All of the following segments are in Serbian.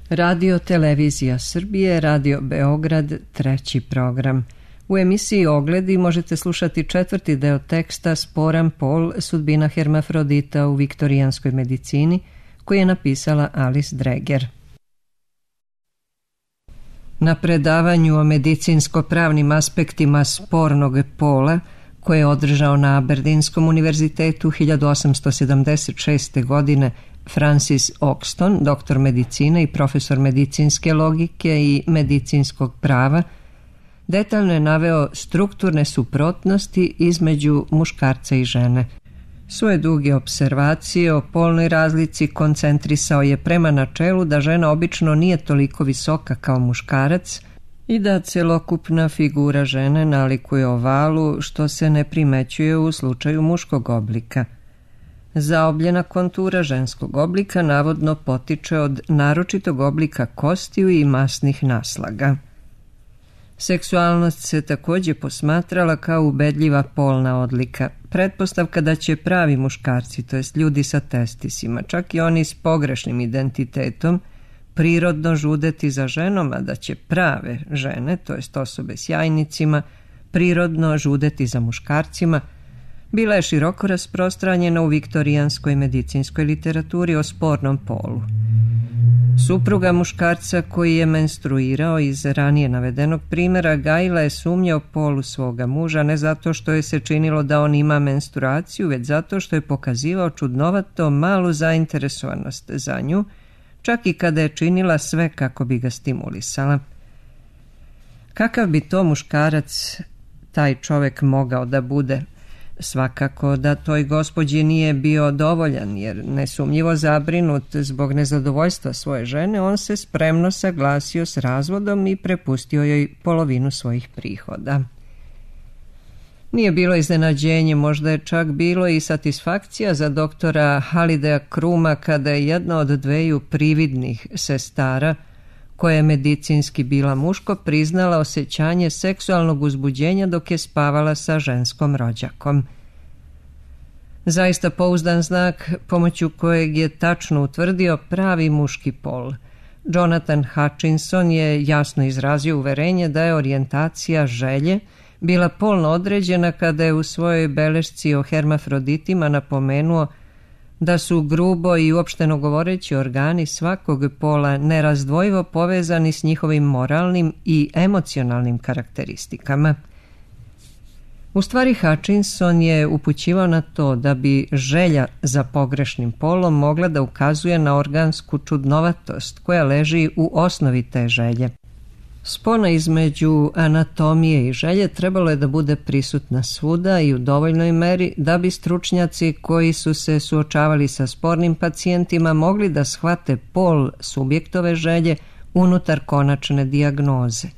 Radio Televizija Srbije, Radio Beograd, treći program. U emisiji Ogledi možete slušati četvrti deo teksta Sporan pol, sudbina hermafrodita u viktorijanskoj medicini, koji je napisala Alice Dreger. Na predavanju o medicinsko-pravnim aspektima spornog pola, koje je održao na Aberdinskom univerzitetu 1876. godine, Francis Oxton, doktor medicine i profesor medicinske logike i medicinskog prava, detaljno je naveo strukturne suprotnosti između muškarca i žene. Svoje duge observacije o polnoj razlici koncentrisao je prema načelu da žena obično nije toliko visoka kao muškarac i da celokupna figura žene nalikuje ovalu, što se ne primećuje u slučaju muškog oblika. Zaobljena kontura ženskog oblika navodno potiče od naročitog oblika kostiju i masnih naslaga. Seksualnost se također posmatrala kao ubedljiva polna odlika, pretpostavka da će pravi muškarci, to jest ljudi sa testisima, čak i oni s pogrešnim identitetom, prirodno žudeti za ženom, a da će prave žene, to jest osobe s jajnicima, prirodno žudeti za muškarcima, bila je široko rasprostranjena u viktorijanskoj medicinskoj literaturi o spornom polu. Supruga muškarca koji je menstruirao iz ranije navedenog primjera gajila je sumnje o polu svoga muža, ne zato što je se činilo da on ima menstruaciju, već zato što je pokazivao čudnovato malu zainteresovanost za nju, čak i kada je činila sve kako bi ga stimulisala. Kakav bi to muškarac taj čovjek mogao da bude? Svakako da toj gospođi nije bio dovoljan, jer nesumnjivo zabrinut zbog nezadovoljstva svoje žene, on se spremno saglasio s razvodom i prepustio joj polovinu svojih prihoda. Nije bilo iznenađenje, možda je čak bilo i satisfakcija za doktora Halidea Kruma kada je jedna od dveju prividnih sestara, koja je medicinski bila muško, priznala osjećanje seksualnog uzbuđenja dok je spavala sa ženskom rođakom. Zaista pouzdan znak pomoću kojeg je tačno utvrdio pravi muški pol. Jonathan Hutchinson je jasno izrazio uverenje da je orijentacija želje bila polno određena kada je u svojoj belešci o hermafroditima napomenuo da su grubo i uopšteno govoreći organi svakog pola nerazdvojivo povezani s njihovim moralnim i emocionalnim karakteristikama. U stvari, Hutchinson je upućivao na to da bi želja za pogrešnim polom mogla da ukazuje na organsku čudnovatost koja leži u osnovi te želje. Spona između anatomije i želje trebalo je da bude prisutna svuda i u dovoljnoj meri da bi stručnjaci koji su se suočavali sa spornim pacijentima mogli da shvate pol subjektove želje unutar konačne dijagnoze.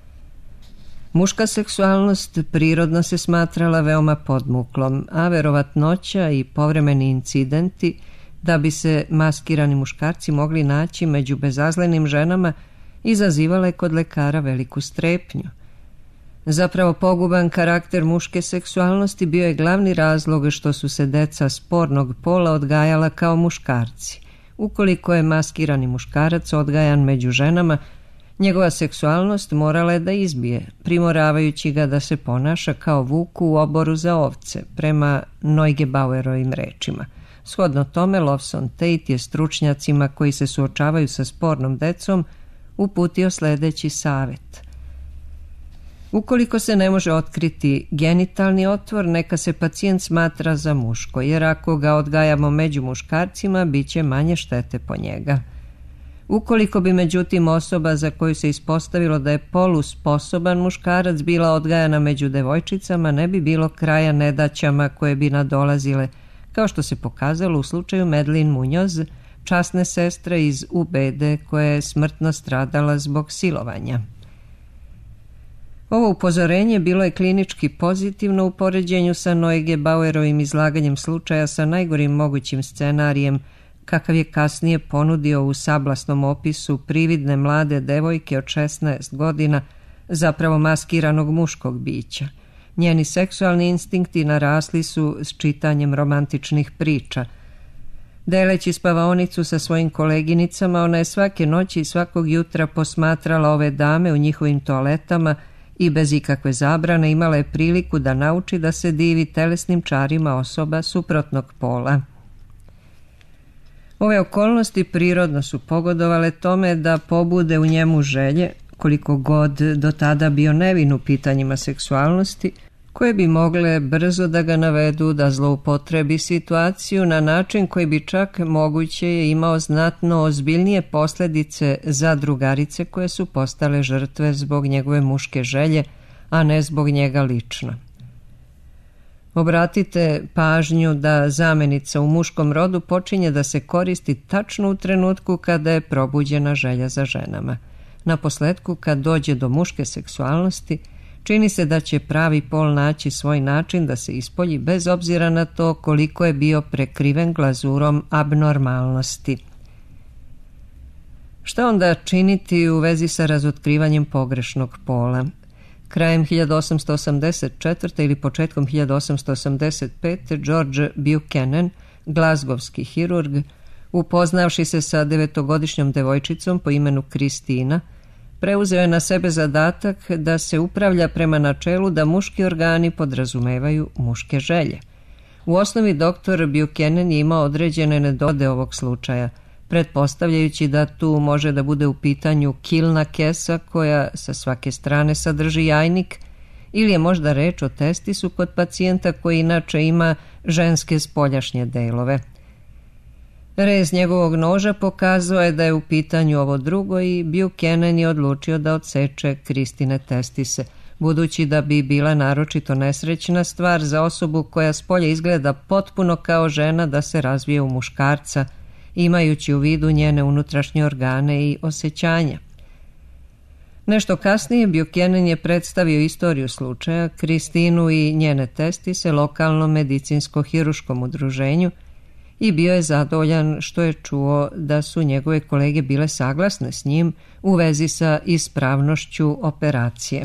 Muška seksualnost prirodno se smatrala veoma podmuklom, a verovatnoća i povremeni incidenti da bi se maskirani muškarci mogli naći među bezazlenim ženama izazivala je kod lekara veliku strepnju. Zapravo poguban karakter muške seksualnosti bio je glavni razlog što su se deca spornog pola odgajala kao muškarci. Ukoliko je maskirani muškarac odgajan među ženama, njegova seksualnost morala je da izbije, primoravajući ga da se ponaša kao vuk u oboru za ovce, prema Neugebauerovim rečima. Shodno tome, Lawson Tate je stručnjacima koji se suočavaju sa spornom decom uputio sljedeći savjet. Ukoliko se ne može otkriti genitalni otvor, neka se pacijent smatra za muško, jer ako ga odgajamo među muškarcima, bit će manje štete po njega. Ukoliko bi međutim osoba za koju se ispostavilo da je polusposoban muškarac bila odgajana među devojčicama, ne bi bilo kraja nedaćama koje bi nadolazile, kao što se pokazalo u slučaju Madeline Munoz, časne sestre iz UBD koja je smrtno stradala zbog silovanja. Ovo upozorenje bilo je klinički pozitivno u poređenju sa Neugebauerovim izlaganjem slučaja sa najgorim mogućim scenarijem, kakav je kasnije ponudio u sablasnom opisu prividne mlade devojke od 16 godina, zapravo maskiranog muškog bića. Njeni seksualni instinkti narasli su s čitanjem romantičnih priča. Deleći spavaonicu sa svojim koleginicama, ona je svake noći i svakog jutra posmatrala ove dame u njihovim toaletama i bez ikakve zabrane imala je priliku da nauči da se divi telesnim čarima osoba suprotnog pola. Ove okolnosti prirodno su pogodovale tome da pobude u njemu želje, koliko god do tada bio nevin u pitanjima seksualnosti, koje bi mogle brzo da ga navedu da zloupotrebi situaciju na način koji bi čak moguće je imao znatno ozbiljnije posljedice za drugarice koje su postale žrtve zbog njegove muške želje, a ne zbog njega lično. Obratite pažnju da zamenica u muškom rodu počinje da se koristi tačno u trenutku kada je probuđena želja za ženama. Naposletku, kad dođe do muške seksualnosti, čini se da će pravi pol naći svoj način da se ispolji bez obzira na to koliko je bio prekriven glazurom abnormalnosti. Šta onda činiti u vezi sa razotkrivanjem pogrešnog pola? Krajem 1884. ili početkom 1885. George Buchanan, glazgovski hirurg, upoznavši se sa 9-godišnjom devojčicom po imenu Kristina, preuzeo je na sebe zadatak da se upravlja prema načelu da muški organi podrazumevaju muške želje. U osnovi doktor Buchanan je imao određene nedode ovog slučaja, pretpostavljajući da tu može da bude u pitanju kilna kesa koja sa svake strane sadrži jajnik, ili je možda reč o testisu kod pacijenta koji inače ima ženske spoljašnje delove. Rez njegovog noža pokazao je da je u pitanju ovo drugo i Buchanan je odlučio da odseče Kristine testise, budući da bi bila naročito nesrećna stvar za osobu koja spolje izgleda potpuno kao žena da se razvije u muškarca, imajući u vidu njene unutrašnje organe i osjećanja. Nešto kasnije Buchanan je predstavio istoriju slučaja, Kristinu i njene testise lokalnom medicinsko-hiruškom udruženju i bio je zadovoljan što je čuo da su njegove kolege bile saglasne s njim u vezi sa ispravnošću operacije.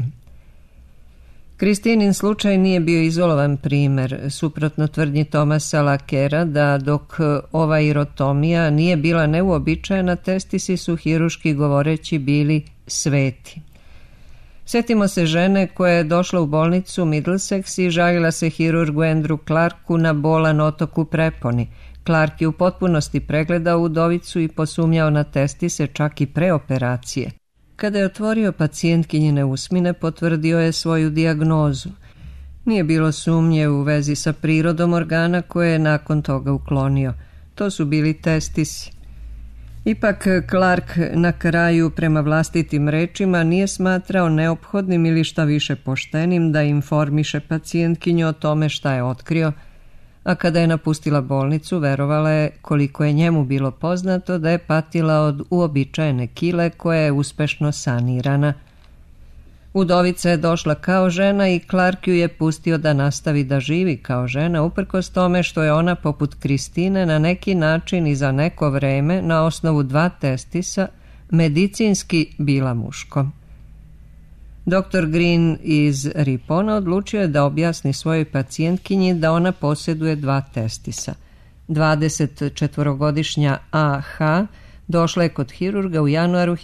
Kristinin slučaj nije bio izolovan primer, suprotno tvrdnji Thomasa Lakera da dok ova irotomija nije bila neuobičajena, testisi su hiruški govoreći bili sveti. Sjetimo se žene koja je došla u bolnicu Middlesex i žalila se hirurgu Andrew Clarku na bolan otok u preponi. Clark je u potpunosti pregledao udovicu i posumnjao na testise čak i pre operacije. Kada je otvorio pacijentkinjine usmine, potvrdio je svoju dijagnozu. Nije bilo sumnje u vezi sa prirodom organa koje je nakon toga uklonio. To su bili testisi. Ipak Clark na kraju, prema vlastitim rečima, nije smatrao neophodnim ili šta više poštenim da informiše pacijentkinju o tome šta je otkrio, a kada je napustila bolnicu, verovala je, koliko je njemu bilo poznato, da je patila od uobičajene kile koja je uspešno sanirana. Udovica je došla kao žena i Clark ju je pustio da nastavi da živi kao žena, uprkos tome što je ona, poput Kristine, na neki način i za neko vreme, na osnovu 2 testisa, medicinski bila muško. Dr. Green iz Ripona odlučio je da objasni svojoj pacijentkinji da ona posjeduje 2 testisa. 24-godišnja A.H. došla je kod hirurga u januaru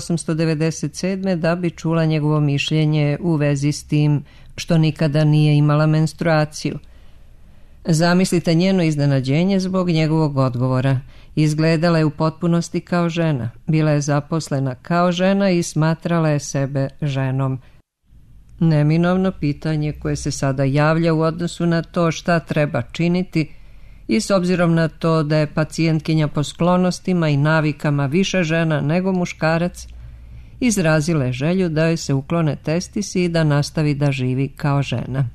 1897. da bi čula njegovo mišljenje u vezi s tim što nikada nije imala menstruaciju. Zamislite njeno iznenađenje zbog njegovog odgovora. Izgledala je u potpunosti kao žena, bila je zaposlena kao žena i smatrala je sebe ženom. Neminovno pitanje koje se sada javlja u odnosu na to šta treba činiti i s obzirom na to da je pacijentkinja po sklonostima i navikama više žena nego muškarac, izrazila je želju da joj se uklone testisi i da nastavi da živi kao žena.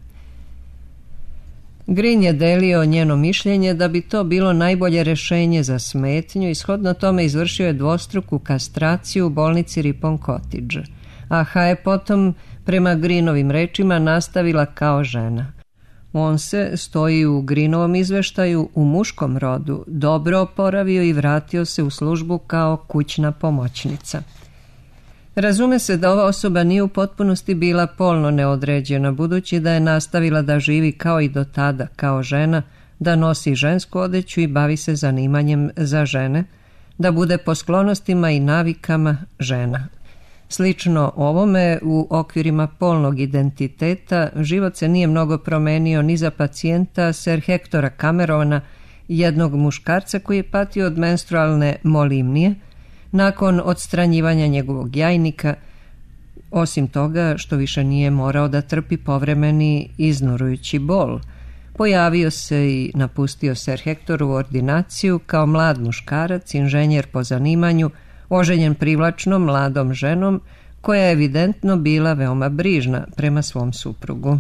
Green je delio njeno mišljenje da bi to bilo najbolje rešenje za smetnju i shodno tome izvršio je dvostruku kastraciju u bolnici Ripon Cottage. A.H. je potom, prema Greenovim rečima, nastavila kao žena. On se, stoji u Greenovom izveštaju, u muškom rodu dobro oporavio i vratio se u službu kao kućna pomoćnica. Razume se da ova osoba nije u potpunosti bila polno neodređena, budući da je nastavila da živi kao i do tada, kao žena, da nosi žensku odeću i bavi se zanimanjem za žene, da bude po sklonostima i navikama žena. Slično ovome, u okvirima polnog identiteta, život se nije mnogo promenio ni za pacijenta Sir Hektora Camerona, jednog muškarca koji je patio od menstrualne molimnije, nakon odstranjivanja njegovog jajnika, osim toga što više nije morao da trpi povremeni iznurujući bol. Pojavio se i napustio Sir Hektorovu ordinaciju kao mlad muškarac, inženjer po zanimanju, oženjen privlačnom mladom ženom koja je evidentno bila veoma brižna prema svom suprugu.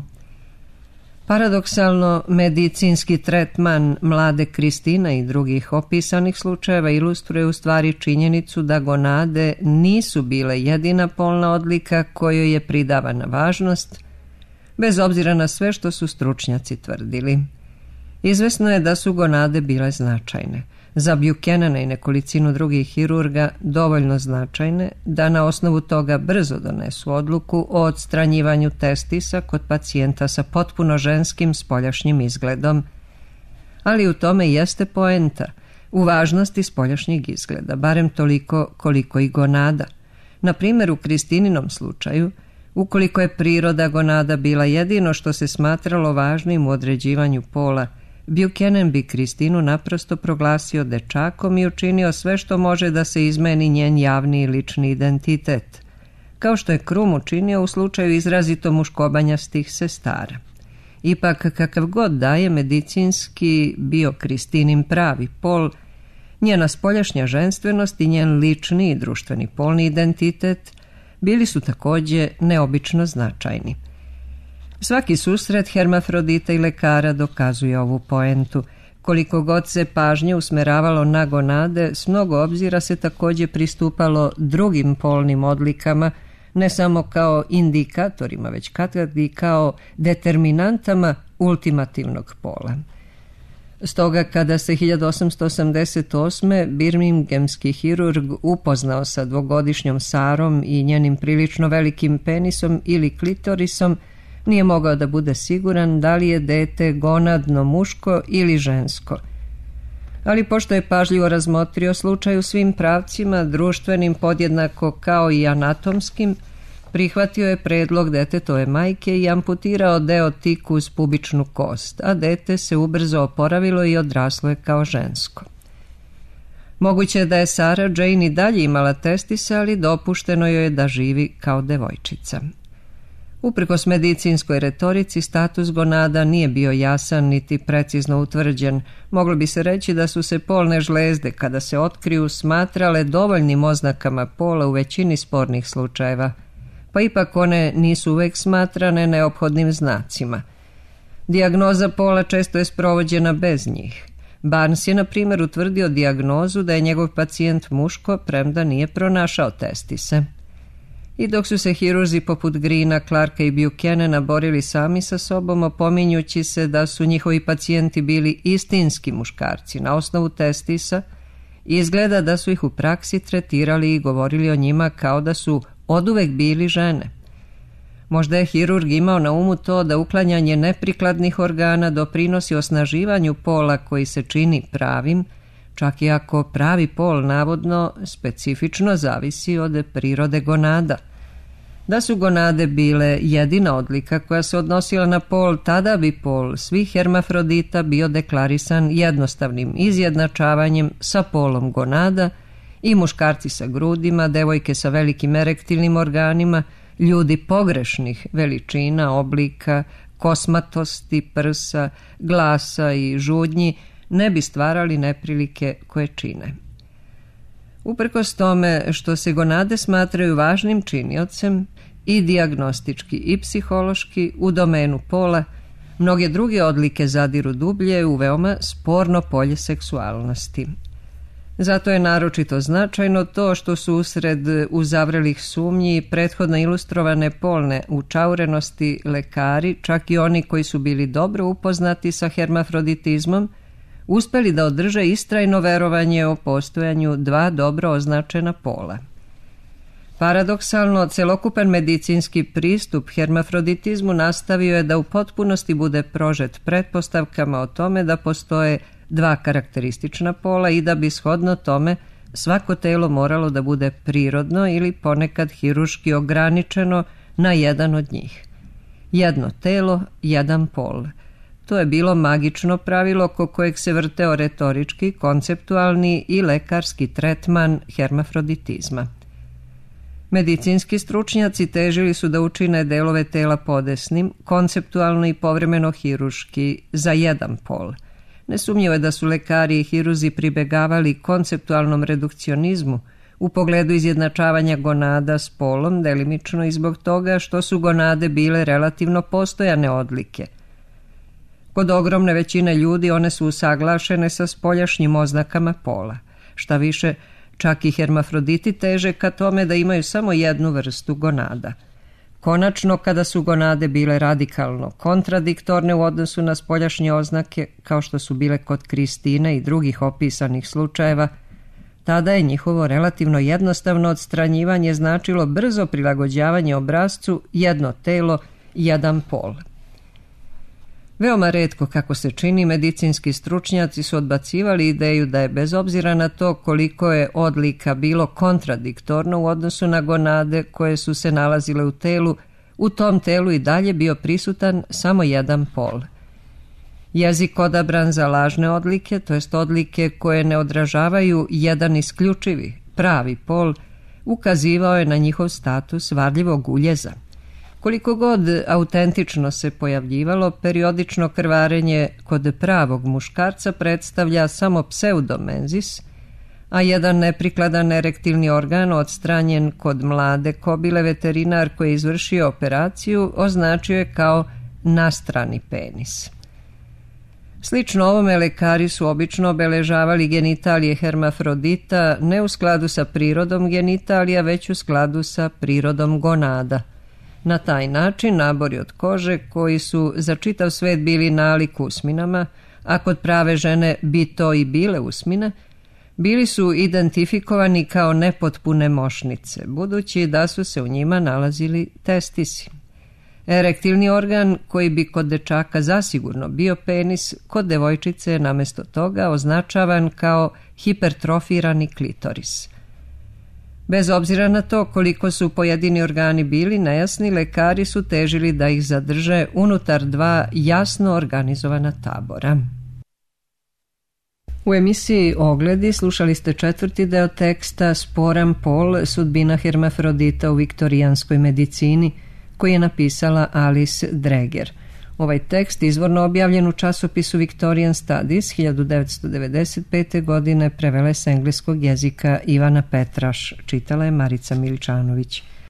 Paradoksalno, medicinski tretman mlade Kristine i drugih opisanih slučajeva ilustruje u stvari činjenicu da gonade nisu bile jedina polna odlika kojoj je pridavana važnost, bez obzira na sve što su stručnjaci tvrdili. Izvesno je da su gonade bile značajne. Za Buchanana i nekolicinu drugih hirurga dovoljno značajne da na osnovu toga brzo donesu odluku o odstranjivanju testisa kod pacijenta sa potpuno ženskim spoljašnjim izgledom. Ali u tome jeste poenta, u važnosti spoljašnjeg izgleda, barem toliko koliko i gonada. Na primjer, u Kristininom slučaju, ukoliko je priroda gonada bila jedino što se smatralo važnim u određivanju pola, Buchanan bi Kristinu naprosto proglasio dečakom i učinio sve što može da se izmeni njen javni i lični identitet, kao što je Krum učinio u slučaju izrazito muškobanjastih sestara. Ipak, kakav god da je medicinski bio Kristinin pravi pol, njena spoljašnja ženstvenost i njen lični i društveni polni identitet bili su također neobično značajni. Svaki susret hermafrodita i lekara dokazuje ovu poentu. Koliko god se pažnje usmeravalo na gonade, s mnogo obzira se također pristupalo drugim polnim odlikama, ne samo kao indikatorima, već kad i kao determinantama ultimativnog pola. Stoga, kada se 1888. birminghamski hirurg upoznao sa dvogodišnjom Sarom i njenim prilično velikim penisom ili klitorisom, nije mogao da bude siguran da li je dete gonadno muško ili žensko. Ali pošto je pažljivo razmotrio slučaj u svim pravcima, društvenim podjednako kao i anatomskim, prihvatio je predlog detetove majke i amputirao deo tiku uz pubičnu kost, a dete se ubrzo oporavilo i odraslo je kao žensko. Moguće je da je Sarah Jane i dalje imala testise, ali dopušteno joj je da živi kao devojčica. Uprkos medicinskoj retorici, status gonada nije bio jasan niti precizno utvrđen. Moglo bi se reći da su se polne žlezde, kada se otkriju, smatrale dovoljnim oznakama pola u većini spornih slučajeva, pa ipak one nisu uvek smatrane neophodnim znacima. Dijagnoza pola često je sprovođena bez njih. Barnes je, na primjer, utvrdio dijagnozu da je njegov pacijent muško, premda nije pronašao testise. I dok su se hirurzi poput Greena, Clarka i Buchanana borili sami sa sobom, opominjući se da su njihovi pacijenti bili istinski muškarci na osnovu testisa, izgleda da su ih u praksi tretirali i govorili o njima kao da su oduvek bili žene. Možda je hirurg imao na umu to da uklanjanje neprikladnih organa doprinosi osnaživanju pola koji se čini pravim, čak i ako pravi pol navodno specifično zavisi od prirode gonada. Da su gonade bile jedina odlika koja se odnosila na pol, tada bi pol svih hermafrodita bio deklarisan jednostavnim izjednačavanjem sa polom gonada i muškarci sa grudima, devojke sa velikim erektilnim organima, ljudi pogrešnih veličina, oblika, kosmatosti, prsa, glasa i žudnji ne bi stvarali neprilike koje čine. Uprkos tome što se gonade smatraju važnim činiocem i dijagnostički i psihološki u domenu pola, mnoge druge odlike zadiru dublje u veoma sporno polje seksualnosti. Zato je naročito značajno to što su usred uzavrelih sumnji prethodno ilustrovane polne učaurenosti lekari, čak i oni koji su bili dobro upoznati sa hermafroditizmom, uspeli da održe istrajno verovanje o postojanju dva dobro označena pola. Paradoksalno, celokupan medicinski pristup hermafroditizmu nastavio je da u potpunosti bude prožet pretpostavkama o tome da postoje dva karakteristična pola i da bi shodno tome svako telo moralo da bude prirodno ili ponekad hiruški ograničeno na jedan od njih. Jedno telo, jedan pol. To je bilo magično pravilo oko kojeg se vrteo retorički, konceptualni i lekarski tretman hermafroditizma. Medicinski stručnjaci težili su da učine delove tela podesnim, konceptualno i povremeno hiruški, za jedan pol. Nesumnjivo je da su lekari i hiruzi pribegavali konceptualnom redukcionizmu u pogledu izjednačavanja gonada s polom, delimično i zbog toga što su gonade bile relativno postojane odlike. Kod ogromne većine ljudi one su usaglašene sa spoljašnjim oznakama pola. Šta više, čak i hermafroditi teže ka tome da imaju samo jednu vrstu gonada. Konačno, kada su gonade bile radikalno kontradiktorne u odnosu na spoljašnje oznake, kao što su bile kod Kristine i drugih opisanih slučajeva, tada je njihovo relativno jednostavno odstranjivanje značilo brzo prilagođavanje obrascu jedno telo, jedan pol. Veoma retko, kako se čini, medicinski stručnjaci su odbacivali ideju da je, bez obzira na to koliko je odlika bilo kontradiktorno u odnosu na gonade koje su se nalazile u telu, u tom telu i dalje bio prisutan samo jedan pol. Jezik odabran za lažne odlike, to jest odlike koje ne odražavaju jedan isključivi, pravi pol, ukazivao je na njihov status varljivog uljeza. Koliko god autentično se pojavljivalo, periodično krvarenje kod pravog muškarca predstavlja samo pseudomenzis, a jedan neprikladan erektilni organ odstranjen kod mlade kobile veterinar koji je izvršio operaciju označio je kao nastrani penis. Slično ovome lekari su obično obeležavali genitalije hermafrodita ne u skladu sa prirodom genitalija, već u skladu sa prirodom gonada. Na taj način nabori od kože koji su za čitav svet bili nalik usminama, a kod prave žene bi to i bile usmine, bili su identifikovani kao nepotpune mošnice, budući da su se u njima nalazili testisi. Erektilni organ koji bi kod dečaka zasigurno bio penis, kod devojčice je namesto toga označavan kao hipertrofirani klitoris. Bez obzira na to koliko su pojedini organi bili nejasni, lekari su težili da ih zadrže unutar dva jasno organizovana tabora. U emisiji Ogledi slušali ste 4. deo teksta Sporan pol, sudbina hermafrodita u viktorijanskoj medicini, koji je napisala Alice Dreger. Ovaj tekst izvorno objavljen u časopisu Victorian Studies 1995. godine, prevela je s engleskog jezika Ivana Petraš, čitala je Marica Miličanović.